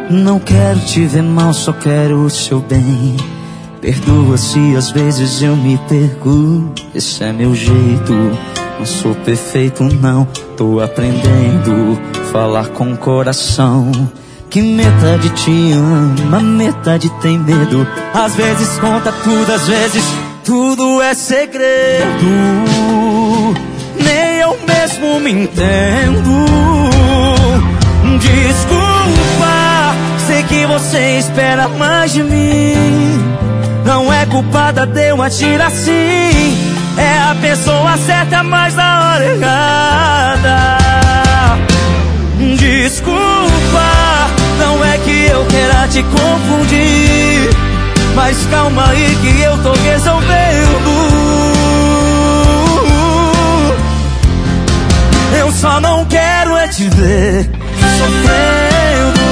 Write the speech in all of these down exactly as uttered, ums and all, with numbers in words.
Não quero te ver mal, só quero o seu bem. Perdoa se às vezes eu me perco. Esse é meu jeito. Não sou perfeito não, tô aprendendo. Falar com o coração. Que metade te ama, metade tem medo. Às vezes conta tudo, às vezes tudo é segredo. Nem eu mesmo me entendo. Desculpa, sei que você espera mais de mim. Não é culpada de eu agir assim. É a pessoa certa, mas na hora errada. Desculpa, não é que eu queira te confundir, mas calma aí que eu tô resolvendo. Eu só não quero é te ver sofrendo.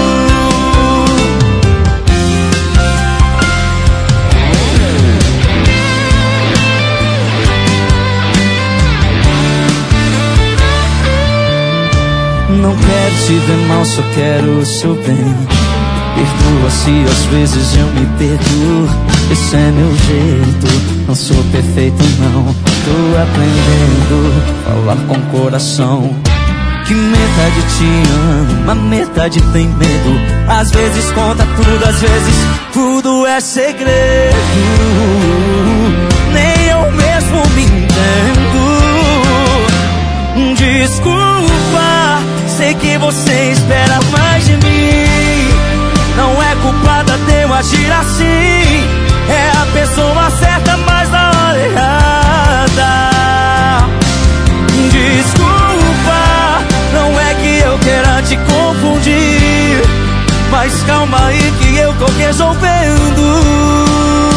Não quero te ver mal, só quero o seu bem. Perdoa se às vezes eu me perco. Esse é meu jeito. Não sou perfeito não, tô aprendendo. Falar com o coração. Que metade te ama, metade tem medo. Às vezes conta tudo, às vezes tudo é segredo. Nem eu mesmo me entendo. Desculpa, sei que você espera mais de mim. Não é culpada de eu agir assim. É a pessoa certa, mas na hora errada. Desculpa, não é que eu queira te confundir, mas calma aí que eu tô resolvendo.